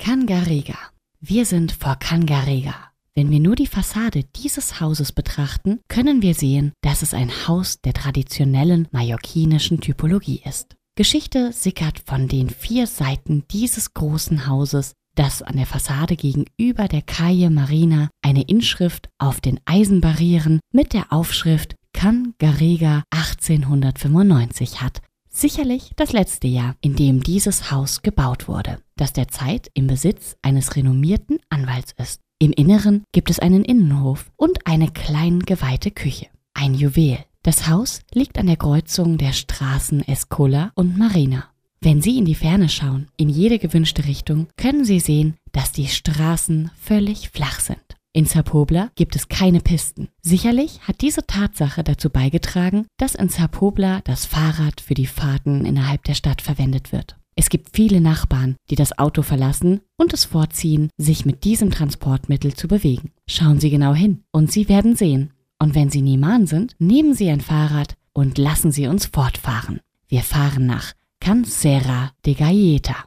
Cangarega. Wir sind vor Cangarega. Wenn wir nur die Fassade dieses Hauses betrachten, können wir sehen, dass es ein Haus der traditionellen mallorquinischen Typologie ist. Geschichte sickert von den 4 Seiten dieses großen Hauses, das an der Fassade gegenüber der Calle Marina eine Inschrift auf den Eisenbarrieren mit der Aufschrift Cangarega 1895 hat. Sicherlich das letzte Jahr, in dem dieses Haus gebaut wurde, das derzeit im Besitz eines renommierten Anwalts ist. Im Inneren gibt es einen Innenhof und eine klein geweihte Küche. Ein Juwel. Das Haus liegt an der Kreuzung der Straßen Escola und Marina. Wenn Sie in die Ferne schauen, in jede gewünschte Richtung, können Sie sehen, dass die Straßen völlig flach sind. In Sa Pobla gibt es keine Pisten. Sicherlich hat diese Tatsache dazu beigetragen, dass in Sa Pobla das Fahrrad für die Fahrten innerhalb der Stadt verwendet wird. Es gibt viele Nachbarn, die das Auto verlassen und es vorziehen, sich mit diesem Transportmittel zu bewegen. Schauen Sie genau hin und Sie werden sehen. Und wenn Sie Niman sind, nehmen Sie ein Fahrrad und lassen Sie uns fortfahren. Wir fahren nach Can Serra de Gaieta.